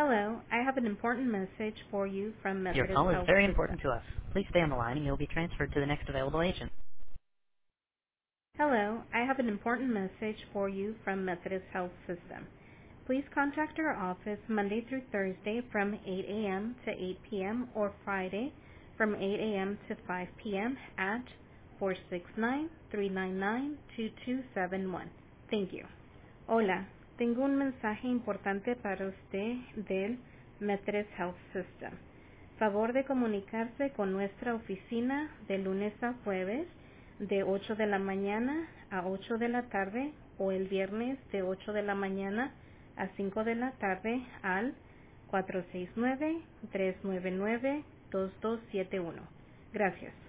Hello, I have an important message for you from Your Methodist call is Health very System. important to us. Please stay on the line and you'll be transferred to the next available agent. Hello, I have an important message for you from Methodist Health System. Please contact our office Monday through Thursday from 8 a.m. to 8 p.m. or Friday from 8 a.m. to 5 p.m. at 469-399-2271. Thank you. Hola, tengo un mensaje importante para usted del Methodist Health System. Favor de comunicarse con nuestra oficina de lunes a jueves de 8 de la mañana a 8 de la tarde o el viernes de 8 de la mañana a 5 de la tarde al 469-399-2271. Gracias.